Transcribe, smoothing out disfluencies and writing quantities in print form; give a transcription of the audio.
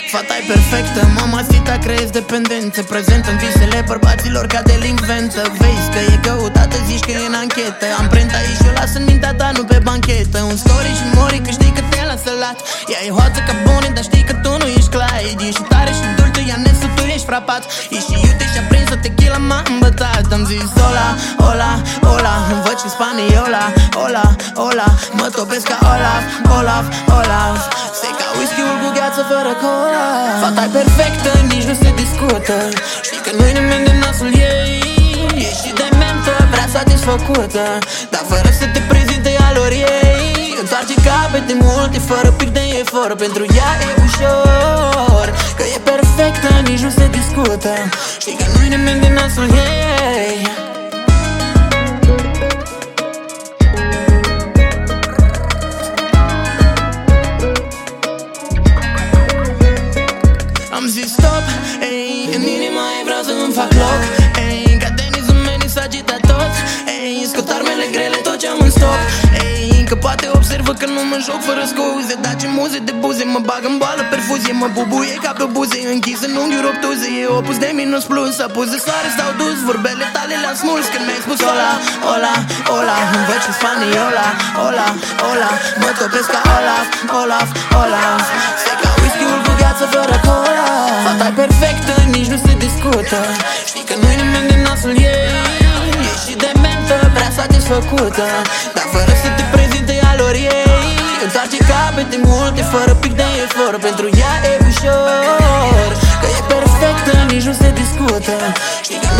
Fata e perfectă, mamacita creezi dependențe. Prezent în visele bărbaților ca delincvență. Vezi că e căutată, zici că e în anchetă. Amprenta ei și-o las în mintea ta, nu pe banchetă. Un story și mori că știi că te lasă lat. Ea e hoață ca bune, dar știi că tu nu ești Clyde. Ești tare și dulce, ea nesă, tu ești frapat. Ești și iute și aprinsă, tequila m-a îmbătat. Am zis hola, hola, hola, învăț și spaniola. Hola, hola, mă topesc ca Olaf, Olaf, Olaf. Se ca whisky-ul cu gheață fără cola. Fata-i perfectă, nici nu se discută. Știi că nu-i nimeni din nasul ei. Ești și dementă, vrea satisfăcută, dar fără să te prezinte ea lor ei. Întoarce capete multe, fără pic de efort. Pentru ea e ușor, că e perfectă, nici nu se discută. Știi că nu-i nimeni din nasul ei. Am zis stop, ei, în inima ei vreau să îmi fac loc. Ei, ca Denis Umeni s-a agitat tot. Ei, scot armele grele, tot ce am în stop. Ei, că poate observă că nu mă joc fără scuze. Dar ce muze de buze, mă bag în boală perfuzie. Mă bubuie ca pe buze, închis în unghiuri obtuze. E opus de minus plus, apus de soare stau dus. Vorbele tale le-am smuls când mi-ai spus hola, hola, hola. Învăț și spaniola, hola, hola. Mă topesc ca Olaf, Olaf, Olaf. Se ca whisky-ul cu gheață fără cola. Fata-i perfectă, nici nu se discută. Știi că nu-i nimeni din nasul ei. Ești și dementă, prea satisfăcută, dar fără să te prezinte ea lor ei. Întoarce capete multe, fără pic de efort. Pentru ea e ușor, că e perfectă, nici nu se discută. Știi că